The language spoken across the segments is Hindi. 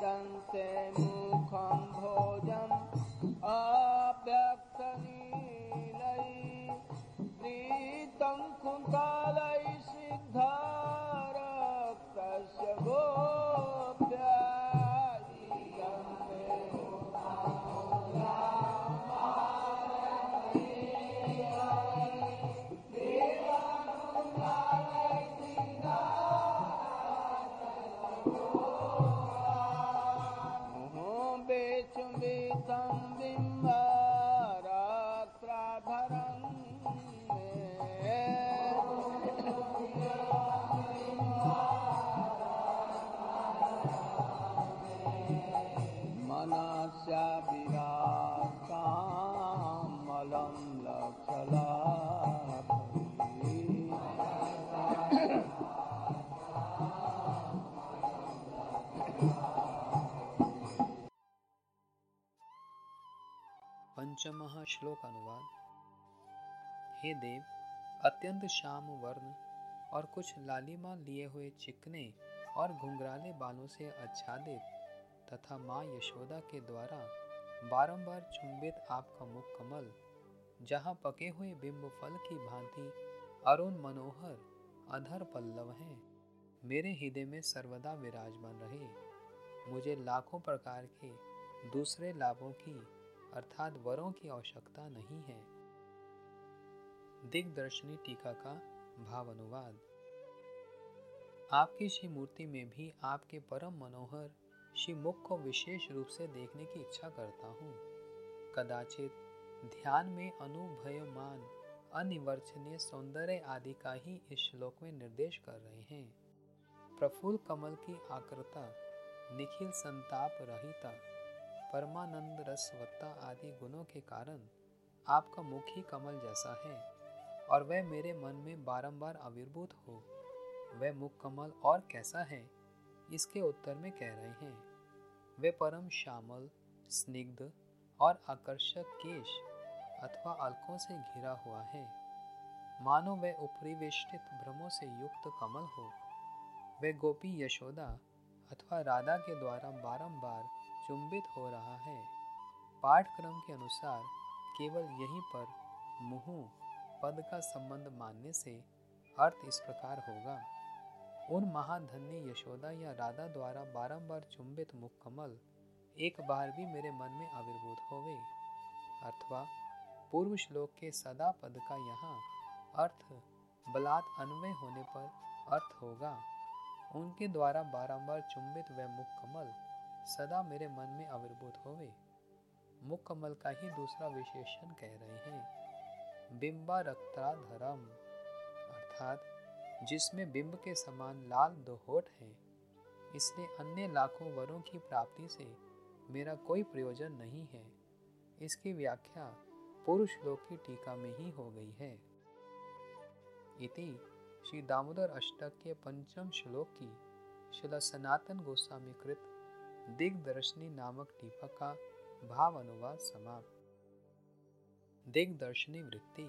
दंसे मुखं भोजम अव्यक्तनीलै प्रीतं कुन्तलै सिद्धारक्तस्य गोप्या चुंबितं बिम्बरात्राधरं मनस्या विराकामलं लक्षलाभि पंचमः श्लोक अनुवाद। हे देव, अत्यंत श्याम वर्ण और कुछ लालिमा लिए हुए चिकने और घुंघराले बालों से आच्छादित तथा माँ यशोदा के द्वारा बारंबार चुंबित आपका मुख कमल, जहाँ पके हुए बिंब फल की भांति अरुण मनोहर अधर पल्लव हैं, मेरे हृदय में सर्वदा विराजमान रहे। मुझे लाखों प्रकार के दूसरे लाभों की अर्थात वरों की आवश्यकता नहीं है। दिग्दर्शनी टीका का भाव अनुवाद। आपकी श्री मूर्ति में भी आपके परम मनोहर श्री मुख को विशेष रूप से देखने की इच्छा करता हूँ। कदाचित ध्यान में अनुभवमान अनिवर्चनीय सौंदर्य आदि का ही इस श्लोक में निर्देश कर रहे हैं। प्रफुल्ल कमल की आकृता, निखिल संताप रहिता, परमानंद रसवत्ता आदि गुणों के कारण आपका मुख ही कमल जैसा है और वह मेरे मन में बारंबार आविर्भूत हो। वह मुख कमल और कैसा है, इसके उत्तर में कह रहे हैं, वे परम श्यामल, स्निग्ध और आकर्षक केश अथवा अलकों से घिरा हुआ है, मानो वह उपरिवेष्टित भ्रमों से युक्त कमल हो। वह गोपी यशोदा अथवा राधा के द्वारा बारंबार चुंबित हो रहा है। पाठक्रम के अनुसार केवल यहीं पर मुहु पद का संबंध मानने से अर्थ इस प्रकार होगा, उन महाधन्य यशोदा या राधा द्वारा बारंबार चुंबित मुख कमल एक बार भी मेरे मन में आविर्भूत होवे। अथवा पूर्व श्लोक के सदा पद का यहाँ अर्थ बलात् अन्वय होने पर अर्थ होगा, उनके द्वारा बारंबार चुंबित वह मुख कमल सदा मेरे मन में आविर्भूत होवे। मुख कमल का ही दूसरा विशेषण कह रहे हैं, बिंबारक्ताधरम, अर्थात जिसमें बिंब के समान लाल दो होठ हैं। इसलिए अन्य लाखों वरों की प्राप्ति से मेरा कोई प्रयोजन नहीं है। इसकी व्याख्या पूर्व श्लोक की टीका में ही हो गई है। इति श्री दामोदर अष्टक के पंचम श्लोक की श्रील सनातन गोस्वामी कृत दिग्दर्शनी नामक टीका का भाव अनुवाद समाप्त। दिग्दर्शनी वृत्ति।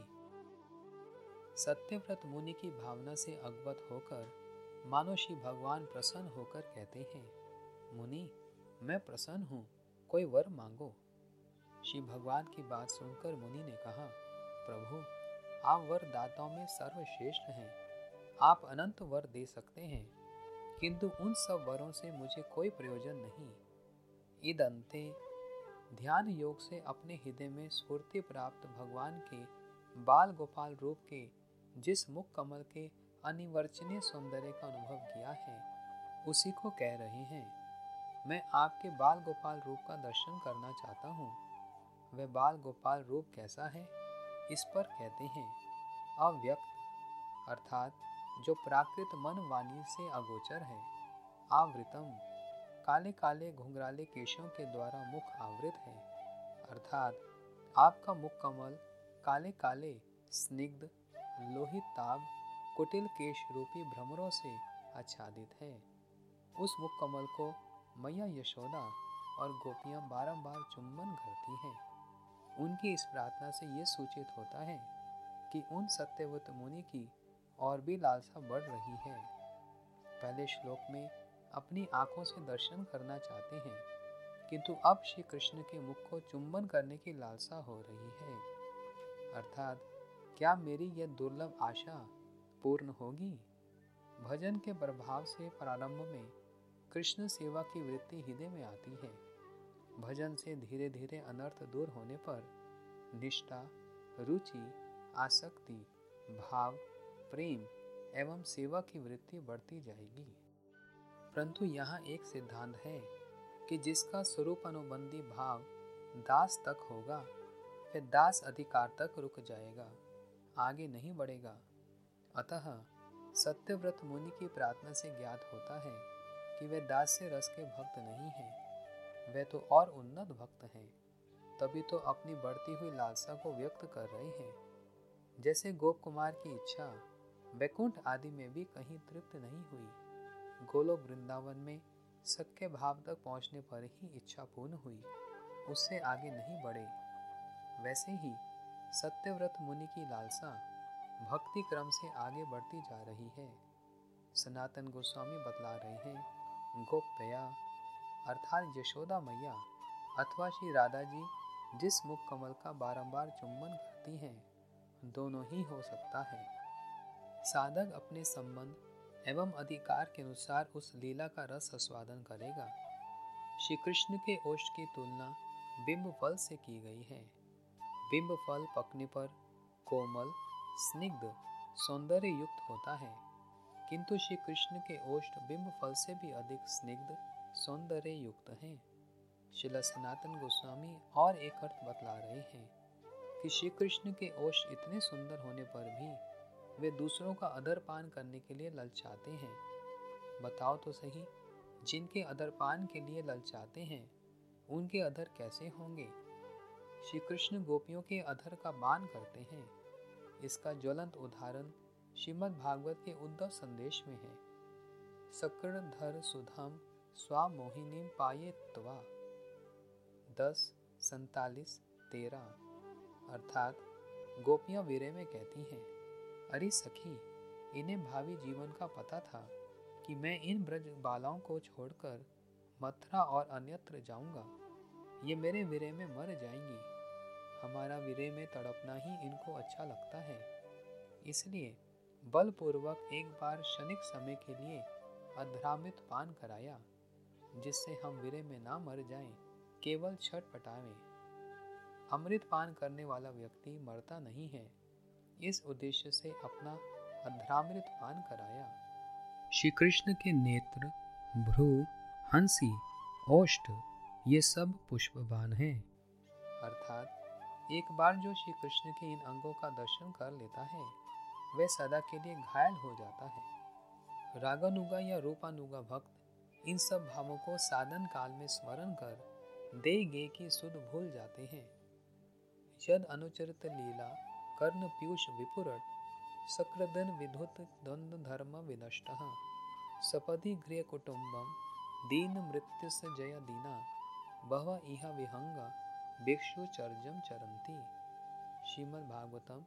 सत्यव्रत मुनि की भावना से अवगत होकर मानो श्री भगवान प्रसन्न होकर कहते हैं, मुनि, मैं प्रसन्न हूँ, कोई वर मांगो। श्री भगवान की बात सुनकर मुनि ने कहा, प्रभु, आप वर दाताओं में सर्वश्रेष्ठ हैं। आप अनंत वर दे सकते हैं, किंतु उन सब वरों से मुझे कोई प्रयोजन नहीं। इदंते ध्यान योग से अपने हृदय में स्फूर्ति प्राप्त भगवान के बाल गोपाल रूप के जिस मुख कमल के अनिवर्चनीय सौंदर्य का अनुभव किया है, उसी को कह रहे हैं। मैं आपके बाल गोपाल रूप का दर्शन करना चाहता हूँ। वह बाल गोपाल रूप कैसा है, इस पर कहते हैं, अव्यक्त, अर्थात जो प्राकृत मन वाणी से अगोचर है। आवृतम, काले काले घुंघराले केशों के द्वारा मुख आवृत है, अर्थात आपका मुख कमल काले काले स्निग्ध लोहिताभ कुटिल केश रूपी भ्रमरों से आच्छादित है। उस मुख कमल को मैया यशोदा और गोपियां बारंबार चुंबन करती हैं। उनकी इस प्रार्थना से ये सूचित होता है कि उन सत्यव्रत मुनि की और भी लालसा बढ़ रही है। पहले श्लोक में अपनी आंखों से दर्शन करना चाहते हैं, किंतु अब श्री कृष्ण के मुख को चुंबन करने की लालसा हो रही है। अर्थात क्या मेरी यह दुर्लभ आशा पूर्ण होगी? भजन के प्रभाव से प्रारंभ में कृष्ण सेवा की वृत्ति हृदय में आती है। भजन से धीरे धीरे अनर्थ दूर होने पर निष्ठा, रुचि, आसक्ति, भाव, प्रेम एवं सेवा की वृत्ति बढ़ती जाएगी। परंतु यहाँ एक सिद्धांत है कि जिसका स्वरूप अनुबंधी भाव दास तक होगा, फिर दास अधिकार तक रुक जाएगा, आगे नहीं बढ़ेगा। अतः सत्यव्रत मुनि की प्रार्थना से ज्ञात होता है कि वे दास से रस के भक्त नहीं हैं, वे तो और उन्नत भक्त हैं। तभी तो अपनी बढ़ती हुई लालसा को व्यक्त कर रहे हैं। जैसे गोप कुमार की इच्छा वैकुंठ आदि में भी कहीं तृप्त नहीं हुई, गोलोक वृंदावन में सख्य भाव तक पहुंचने पर ही इच्छा पूर्ण हुई, उससे आगे नहीं बढ़े। वैसे ही सत्यव्रत मुनि की लालसा भक्ति क्रम से आगे बढ़ती जा रही है। सनातन गोस्वामी बतला रहे हैं, गोप्या अर्थात यशोदा मैया अथवा श्री राधा जी जिस मुख कमल का बारंबार चुंबन करती हैं, दोनों ही हो सकता है। साधक अपने संबंध एवं अधिकार के अनुसार उस लीला का रस आस्वादन करेगा। श्री कृष्ण के ओष्ठ की तुलना बिंब फल से की गई है। बिंब फल पकने पर कोमल, स्निग्ध, सौंदर्य युक्त होता है, किंतु श्री कृष्ण के ओष्ठ बिंब फल से भी अधिक स्निग्ध, सौंदर्य युक्त हैं। श्रील सनातन गोस्वामी और एक अर्थ बतला रहे हैं कि श्री कृष्ण के ओष्ठ इतने सुंदर होने पर भी वे दूसरों का अधरपान करने के लिए ललचाते हैं। बताओ तो सही, जिनके अधरपान के लिए ललचाते हैं उनके अधर कैसे होंगे? श्री कृष्ण गोपियों के अधर का पान करते हैं। इसका ज्वलंत उदाहरण श्रीमद् भागवत के उद्धव संदेश में है। सक्रणधर सुधम स्वा मोहिनीम पाये त्वा 10:47-13। अर्थात गोपियां वीरे में कहती हैं, अरे सखी, इन्हें भावी जीवन का पता था कि मैं इन ब्रज बालाओं को छोड़कर मथुरा और अन्यत्र जाऊंगा। ये मेरे वीरे में मर जाएंगी। हमारा वीरे में तड़पना ही इनको अच्छा लगता है, इसलिए बलपूर्वक एक बार क्षणिक समय के लिए अधरामृत पान कराया, जिससे हम वीरे में ना मर जाएं, केवल छटपटाएं। अमृत पान करने वाला व्यक्ति मरता नहीं है, इस उद्देश्य से अपना अधरामृत पान कराया। श्री कृष्ण के नेत्र, भ्रू, हंसी, ओष्ठ ये सब पुष्पबाण हैं। अर्थात एक बार जो श्री कृष्ण के इन अंगों का दर्शन कर लेता है, वह सदा के लिए घायल हो जाता है। रागानुगा या रूपानुगा भक्त इन सब भावों को साधन काल में स्मरण कर दे गे की सुध भूल जाते हैं। यद अनुचरित लीला कर्ण पीयूष विपुरट सक्रदन विधुत द्वंद्व धर्म विनष्टः सपदि गृह कुटुंबम दीन मृत्युस जय दीना बहव इह विहंगा भिक्षु चर्जम चरंती। श्रीमद् भागवतम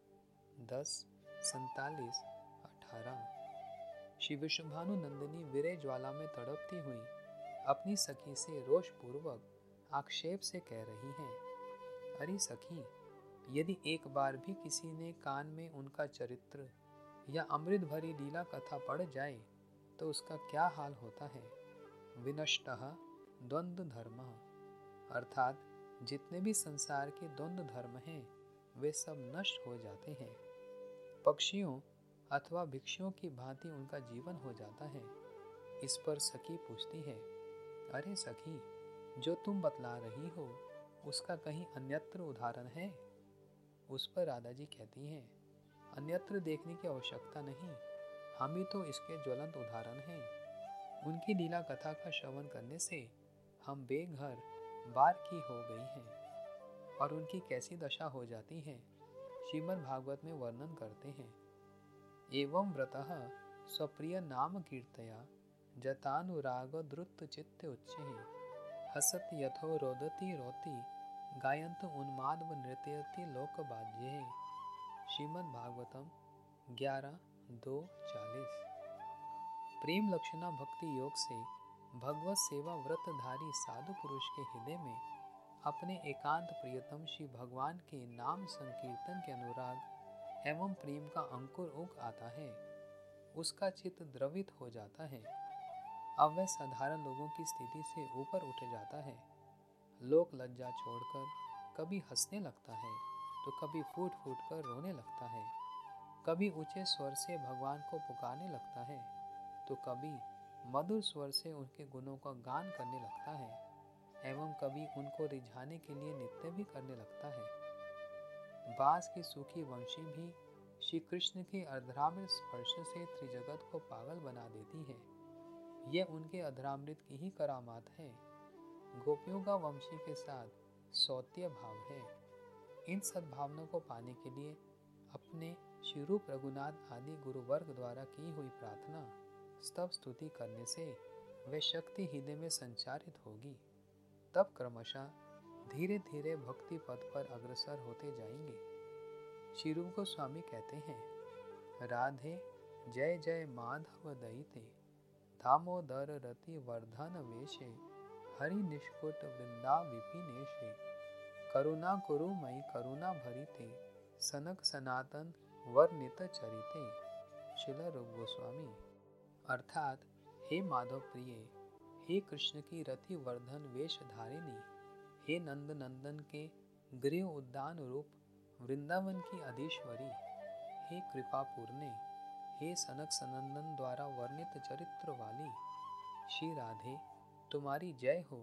10:47-18। श्री विश्वभानु नंदिनी विरह ज्वाला में तड़पती हुई अपनी सखी से रोष पूर्वक आक्षेप से कह रही हैं, अरे सखी, यदि एक बार भी किसी ने कान में उनका चरित्र या अमृत भरी लीला कथा पढ़ जाए तो उसका क्या हाल होता है। विनष्टः द्वंद्व धर्म, अर्थात जितने भी संसार के द्वंद्व धर्म हैं वे सब नष्ट हो जाते हैं। पक्षियों अथवा भिक्षुओं की भांति उनका जीवन हो जाता है। इस पर सखी पूछती है, अरे सखी, जो तुम बतला रही हो उसका कहीं अन्यत्र उदाहरण है? उस पर राधा जी कहती हैं, अन्यत्र देखने की आवश्यकता नहीं, हम ही तो इसके ज्वलंत उदाहरण हैं। उनकी लीला कथा का श्रवण करने से हम बेघर बार की हो गई हैं और उनकी कैसी दशा हो जाती है श्रीमद् भागवत में वर्णन करते हैं। एवं व्रतः स्वप्रिय नाम कीर्तया जतानुराग द्रुत चित्त उच्चे हसत यथो रोदती रोति गायंत उन्माद व नृत्यति लोक बाज्ये। श्रीमद् भागवतम 11:2-40। प्रेम लक्षणा भक्ति योग से भगवत सेवा व्रतधारी साधु पुरुष के हृदय में अपने एकांत प्रियतम श्री भगवान के नाम संकीर्तन के अनुराग एवं प्रेम का अंकुर उग आता है। उसका चित्त द्रवित हो जाता है। अब वह साधारण लोगों की स्थिति से ऊपर उठ जाता है। लोक लज्जा छोड़कर कभी हंसने लगता है तो कभी फूट फूट कर रोने लगता है। कभी ऊंचे स्वर से भगवान को पुकारने लगता है तो कभी मधुर स्वर से उनके गुणों का गान करने लगता है एवं कभी उनको रिझाने के लिए नृत्य भी करने लगता है। बांस की सूखी वंशी भी श्री कृष्ण के अर्धरामृत स्पर्श से त्रिजगत को पागल बना देती है। यह उनके अधरामृत की ही करामात है। गोपियों का वंशी के साथ सौत्य भाव है। इन सद्भावनाओं को पाने के लिए अपने श्री रूप रघुनाथ आदि गुरुवर्ग द्वारा की हुई प्रार्थना स्तव स्तुति करने से वे शक्ति हृदय में संचारित होगी। तब क्रमशः धीरे धीरे भक्ति पथ पर अग्रसर होते जाएंगे। श्री रूप गोस्वामी कहते हैं, राधे जय जय माधव दयिते दामोदर रति वर्धन वेशे हरि निष्कुट वृंदा विपिनेशे करुणा कुरु मई करुणा भरिते सनक सनातन वर्णित चरिते। श्रील रूप गोस्वामी। अर्थात हे माधव प्रिय, हे कृष्ण की रति वर्धन वेश धारिणी, हे नंद नंदन के गृह उद्यान रूप वृंदावन की अधीश्वरी, हे कृपा पूर्णे, हे सनक सनंदन द्वारा वर्णित चरित्र वाली श्री राधे, तुम्हारी जय हो,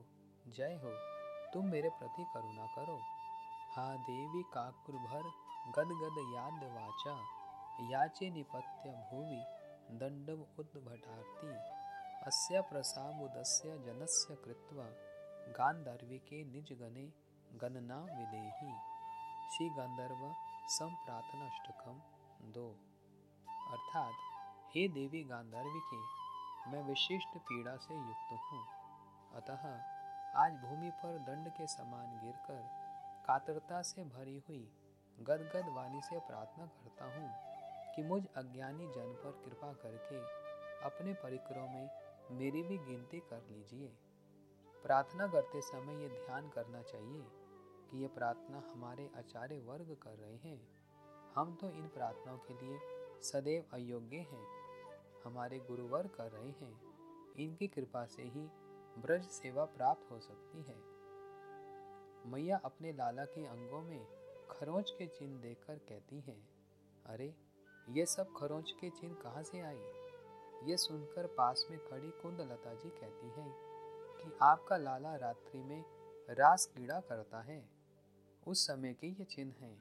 तुम मेरे प्रति करुणा करो। हा देवी काकुर भर गद गद याद वाचा याचे निपत्य भूवि दंडव उद्भटार्ति अस्य प्रसामुदस्य जनस्य कृत्वा गांधर्विके निज गणे गणना विदेहि। श्री गंधर्व संप्रार्थनाष्टकम 2। अर्थात हे देवी गांधर्विके, मैं विशिष्ट पीड़ा से युक्त हूँ, अतः आज भूमि पर दंड के समान गिरकर कातरता से भरी हुई गदगद वाणी से प्रार्थना करता हूँ कि मुझ अज्ञानी जन पर कृपा करके अपने परिकरों में मेरी भी गिनती कर लीजिए। प्रार्थना करते समय ये ध्यान करना चाहिए कि ये प्रार्थना हमारे आचार्य वर्ग कर रहे हैं। हम तो इन प्रार्थनाओं के लिए सदैव अयोग्य हैं। हमारे गुरुवर कर रहे हैं। इनकी कृपा से ही ब्रज सेवा प्राप्त हो सकती है। मैया अपने लाला के अंगों में खरोंच के चिन्ह देखकर कहती हैं, अरे ये सब खरोंच के चिन्ह कहाँ से आए? ये सुनकर पास में खड़ी कुंदलता जी कहती हैं कि आपका लाला रात्रि में रास क्रीड़ा करता है, उस समय के ये चिन्ह हैं।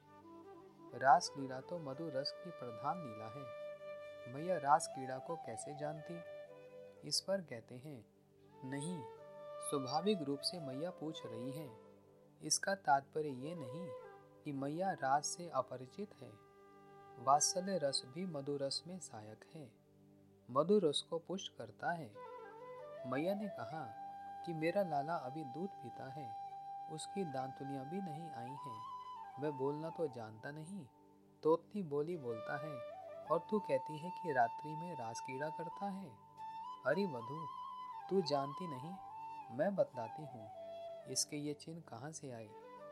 रास क्रीड़ा तो मधु रस की प्रधान लीला है। मैया रास क्रीड़ा को कैसे जानती? इस पर कहते हैं, नहीं, स्वाभाविक रूप से मैया पूछ रही हैं। इसका तात्पर्य ये नहीं कि मैया रास से अपरिचित है। वात्सल्य रस भी मधु रस में सहायक है, मधु रस को पुष्ट करता है। मैया ने कहा कि मेरा लाला अभी दूध पीता है, उसकी दांतुलियां भी नहीं आई हैं, वह बोलना तो जानता नहीं, तोतली बोली बोलता है, और तू कहती है कि रात्रि में रास क्रीड़ा करता है। अरे वधू, तू जानती नहीं, मैं बतलाती हूँ इसके ये चिन्ह कहाँ से आए।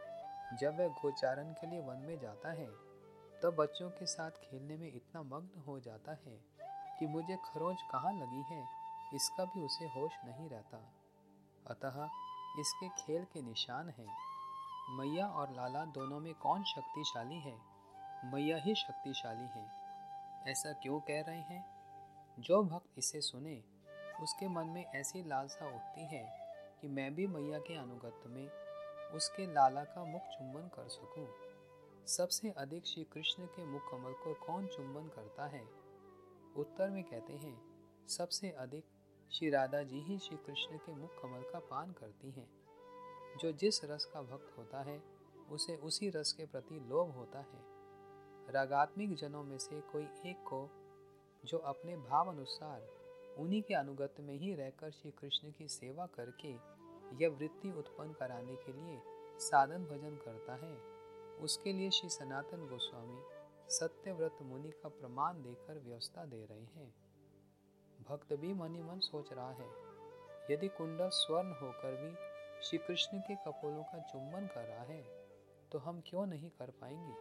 जब वह गोचारण के लिए वन में जाता है तो बच्चों के साथ खेलने में इतना मग्न हो जाता है कि मुझे खरोंच कहाँ लगी है इसका भी उसे होश नहीं रहता। अतः इसके खेल के निशान हैं। मैया और लाला दोनों में कौन शक्तिशाली है? मैया ही शक्तिशाली है। ऐसा क्यों कह रहे हैं? जो भक्त इसे सुने उसके मन में ऐसी लालसा उठती है कि मैं भी मैया के अनुगत्य में उसके लाला का मुख चुंबन कर सकूं। सबसे अधिक श्री कृष्ण के मुख कमल को कौन चुंबन करता है? उत्तर में कहते हैं, सबसे अधिक श्री राधा जी ही श्री कृष्ण के मुख कमल का पान करती हैं। जो जिस रस का भक्त होता है उसे उसी रस के प्रति लोभ होता है। रागात्मिक जनों में से कोई एक को जो अपने भाव अनुसार उन्हीं के अनुगत्य में ही रहकर श्री कृष्ण की सेवा करके यह वृत्ति उत्पन्न कराने के लिए साधन भजन करता है, उसके लिए श्री सनातन गोस्वामी सत्यव्रत मुनि का प्रमाण देकर व्यवस्था दे रहे हैं। भक्त भी मन ही मन सोच रहा है, यदि कुंडल स्वर्ण होकर भी श्री कृष्ण के कपोलों का चुंबन कर रहा है तो हम क्यों नहीं कर पाएंगे,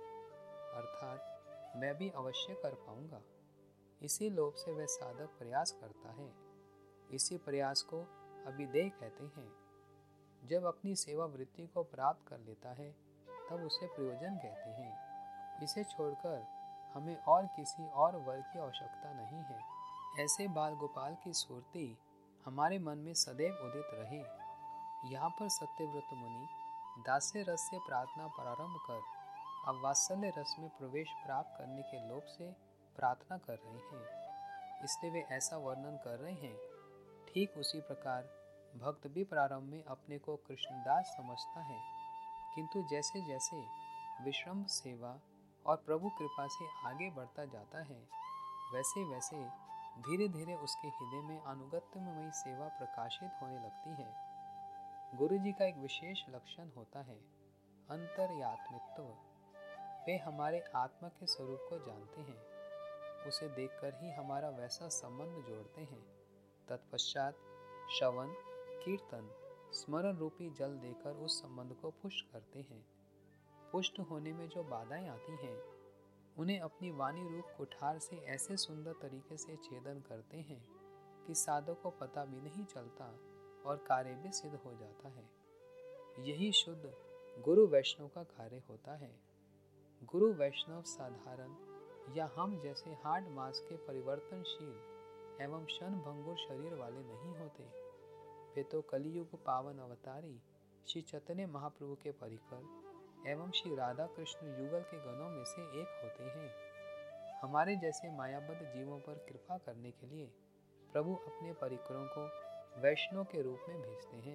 अर्थात मैं भी अवश्य कर पाऊंगा। इसी लोभ से वह साधक प्रयास करता है। इसी प्रयास को अभिदेय कहते हैं। जब अपनी सेवा वृत्ति को प्राप्त कर लेता है तब उसे प्रयोजन कहते हैं। इसे छोड़कर हमें और किसी और वर की आवश्यकता नहीं है। ऐसे बाल गोपाल की स्फूर्ति हमारे मन में सदैव उदित रहे। यहाँ पर सत्यव्रत मुनि दास्य रस से प्रार्थना प्रारंभ कर अब वात्सल्य रस में प्रवेश प्राप्त करने के लोभ से प्रार्थना कर रहे हैं, इसलिए वे ऐसा वर्णन कर रहे हैं। ठीक उसी प्रकार भक्त भी प्रारंभ में अपने को कृष्णदास समझता है, किंतु जैसे जैसे विश्रम्भ सेवा और प्रभु कृपा से आगे बढ़ता जाता है वैसे वैसे धीरे धीरे उसके हृदय में अनुगत्यमयी सेवा प्रकाशित होने लगती है। गुरु जी का एक विशेष लक्षण होता है अंतर्यात्मित्व। वे हमारे आत्मा के स्वरूप को जानते हैं, उसे देखकर ही हमारा वैसा संबंध जोड़ते हैं। तत्पश्चात श्रवण कीर्तन स्मरण रूपी जल देकर उस संबंध को पुष्ट करते हैं। पुष्ट होने में जो बाधाएं आती हैं उन्हें अपनी वाणी रूप कुठार से ऐसे सुंदर तरीके से छेदन करते हैं कि साधक को पता भी नहीं चलता और कार्य भी सिद्ध हो जाता है। यही शुद्ध गुरु वैष्णव का कार्य होता है। गुरु वैष्णव साधारण या हम जैसे हाड मास के परिवर्तनशील एवं क्षण भंगुर शरीर वाले नहीं होते। वे तो कलियुग पावन अवतारी श्री चैतन्य महाप्रभु के परिकर एवं श्री राधा कृष्ण युगल के गणों में से एक होते हैं। हमारे जैसे मायाबद्ध जीवों पर कृपा करने के लिए प्रभु अपने परिकरों को वैष्णव के रूप में भेजते हैं।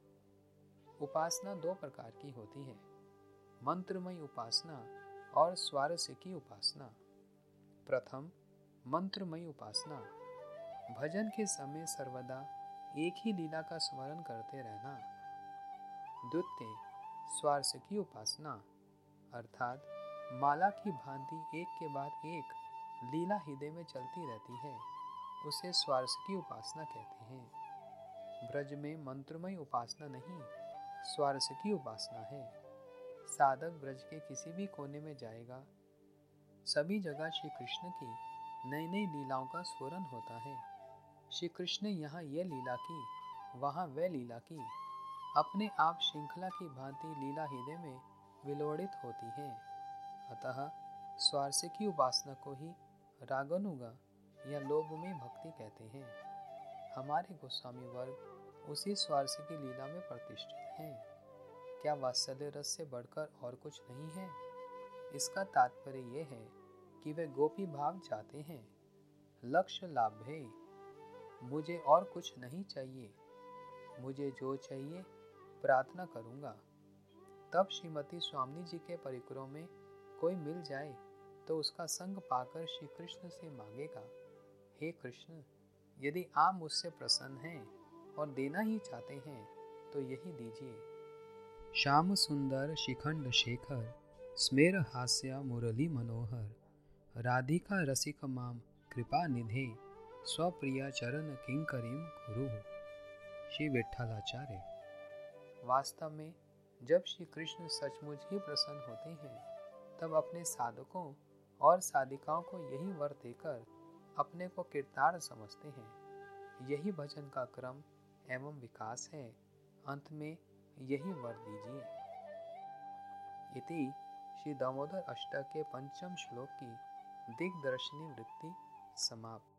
उपासना दो प्रकार की होती है, मंत्रमयी उपासना और स्वारसिकी उपासना। प्रथम मंत्रमयी उपासना। भजन के समय सर्वदा एक ही लीला का स्मरण करते रहना। द्वितीय स्वारसिकी उपासना, अर्थात माला की भांति एक के बाद एक लीला हृदय में चलती रहती है, उसे स्वारसिकी उपासना कहते हैं। ब्रज में मंत्रमयी उपासना नहीं, स्वारसिकी उपासना है। साधक ब्रज के किसी भी कोने में जाएगा, सभी जगह श्री कृष्ण की नई नई लीलाओं का स्फुरन होता है। श्री कृष्ण ने यहाँ यह लीला की, वहाँ वह लीला की, अपने आप श्रृंखला की भांति लीला हृदय में विलोड़ित होती है। अतः स्वारसिकी उपासना को ही रागानुगा या लोभमयी भक्ति कहते हैं। हमारे गोस्वामी वर्ग उसी स्वारसिकी लीला में प्रतिष्ठित हैं। क्या वात्सल्य रस से बढ़कर और कुछ नहीं है? इसका तात्पर्य यह है कि वे गोपी भाव चाहते हैं। लक्ष्य लाभ है, मुझे और कुछ नहीं चाहिए, मुझे जो चाहिए प्रार्थना करूंगा। तब श्रीमती स्वामी जी के परिकरों में कोई मिल जाए तो उसका संग पाकर श्री कृष्ण से मांगेगा, हे कृष्ण, यदि आप मुझसे प्रसन्न हैं और देना ही चाहते हैं तो यही दीजिए। श्याम सुंदर शिखंड शेखर स्मेर हास्य मुरली मनोहर राधिका रसिक माम कृपा निधे स्वप्रिया चरण किंकरीम कुरु। श्री विठ्ठलाचार्य। वास्तव में जब श्री कृष्ण सचमुच ही प्रसन्न होते हैं तब अपने साधकों और साधिकाओं को यही वर देकर अपने को कृतार्थ समझते हैं। यही भजन का क्रम एवं विकास है। अंत में यही वर दीजिए। इति श्री दामोदर अष्टक के पंचम श्लोक की दिग्दर्शनी वृत्ति समाप्त।